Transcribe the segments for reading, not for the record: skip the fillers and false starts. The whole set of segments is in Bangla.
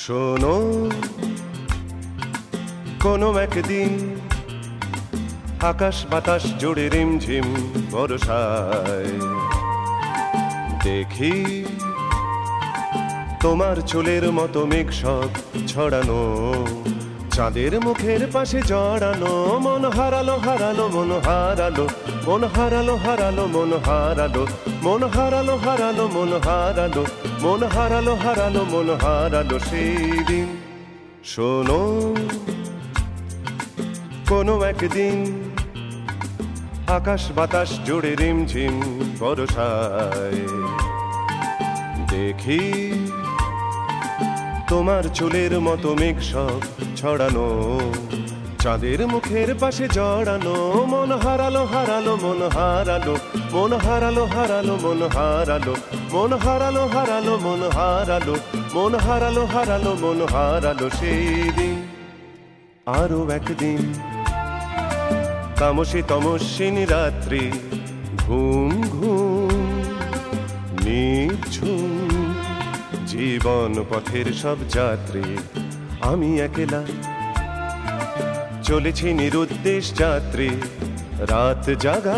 শোনো, কোনো একদিন আকাশ বাতাস জুড়ে রিমঝিম বর্ষায় দেখি তোমার চুলের মতো মেঘ সব ছড়ানো, চাঁদের মুখের পাশে জড়ানো। মন হারালো হারালো মন হারালো, মন হারালো হারালো মন হারালো, মন হারালো হারালো মন হারালো, মন হারালো হারালো মন হারালো সেই দিন। শোনো, কোনো একদিন আকাশ বাতাস জুড়ে রিমঝিম বর্ষায় দেখি তোমার চুলের মতো মেঘ সব ছড়ানো, চাঁদের মুখের পাশে জড়ানো। মন হারালো হারালো মন হারালো, মন হারালো হারালো মন হারালো, মন হারালো হারালো মন হারালো, মন হারালো হারালো মন হারালো সেই দিন। আরো একদিন তামসী তমস্বিনী রাত্রি, ঘুম ঘুম নিঝুম জীবন পথের সব যাত্রী। আমি একলা চলেছি নিরুদ্দেশ যাত্রী, রাত জাগা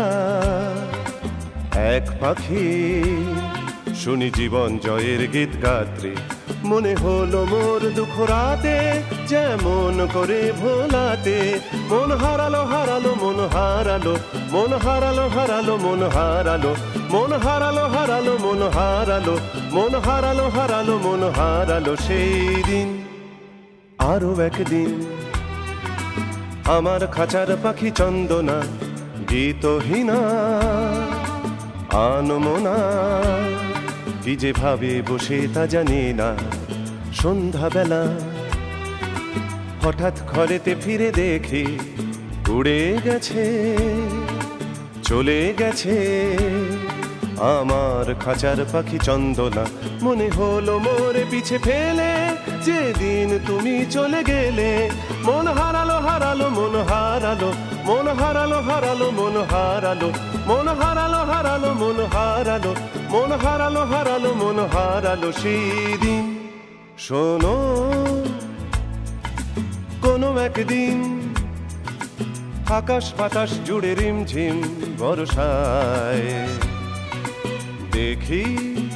এক পাখি, শুনি জীবন জয়ের গীত গাত্রী। মনে হলো মোর দুঃখ রাতে যেমন করে ভোলাতে, মন হারালো হারালো মন হারালো, মন হারালো হারালো মন হারালো, মন হারালো হারালো মন হারালো, মন হারালো হারালো মন হারালো সেই দিন। আরো একদিন আমার খাঁচার পাখি চন্দনা গীতহীনা আনমনা, কি যে ভাবে বসে তা জানি না। সন্ধ্যাবেলা হঠাৎ ঘরেতে ফিরে দেখি উড়ে গেছে চলে গেছে আমার খাঁচার পাখি চন্দনা। মনে হলো মোরে পিছে ফেলে যেদিন তুমি চলে গেলে। মন হারালো হারালো মন হারালো, মন হারালো হারালো মন হারালো, মন হারালো হারালো মন হারালো, মন হারালো হারালো মন হারালো সেই দিন। শোনো, কোনো একদিন আকাশ বাতাস জুড়ে রিমঝিম বর্ষায় দেখি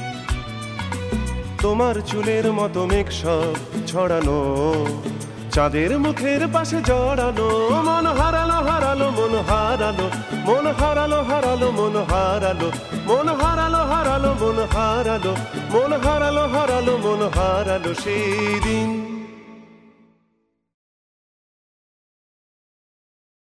তোমার চুলের মতো মেঘ সব ছড়ানো, চাঁদের মুখের পাশে জড়ানো। মন হারালো হারালো মন হারালো, মন হারালো হারালো মন হারালো, মন হারালো হারালো মন হারালো, মন হারালো হারালো মন হারালো সেই দিন।